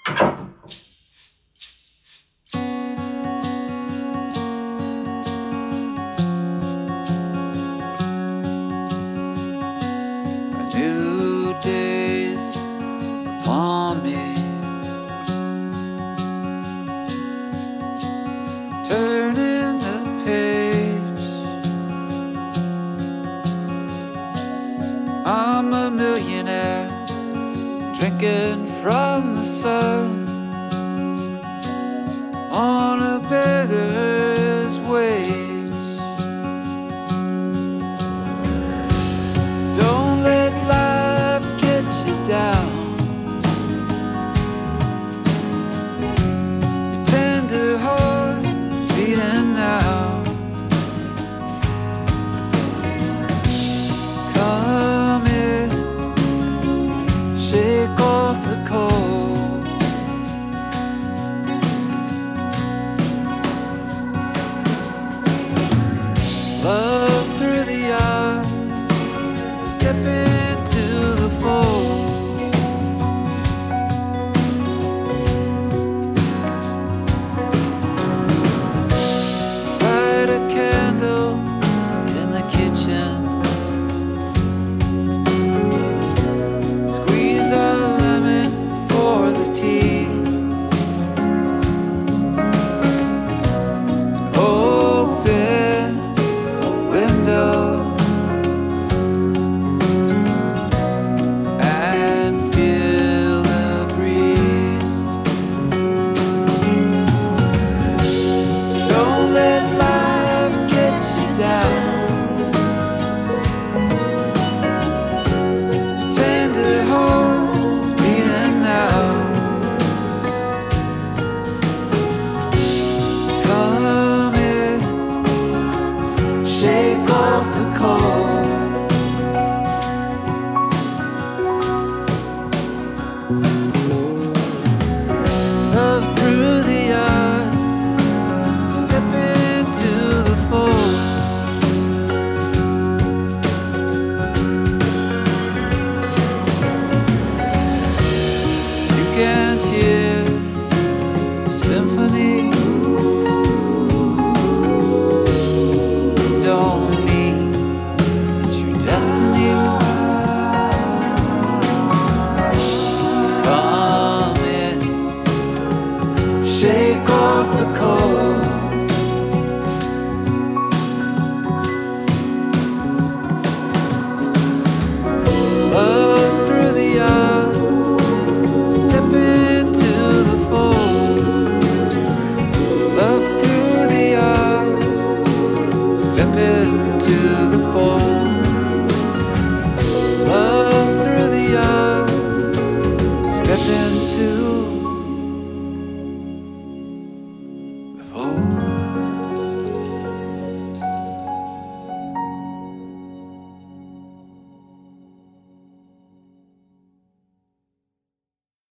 New days upon me, turning the page. I'm a millionaire, drinking from the sun on a beggar's wage. Don't let life get you down. Your tender heart's beating now. Come in, shake off the cold. Love through the eyes, step into the fold. Light a candle in the kitchen. Squeeze a lemon for the tea. Open a window and feel the breeze. Don't let life get you down. Your tender heart's beating now. Come in, shake off the cold. Love through the eyes, step into the fold. You can't hear a symphony. It don't mean it's your destiny. Come in, shake off the cold. Love through the eyes, step into the fold. Love through the eyes, step into the fold.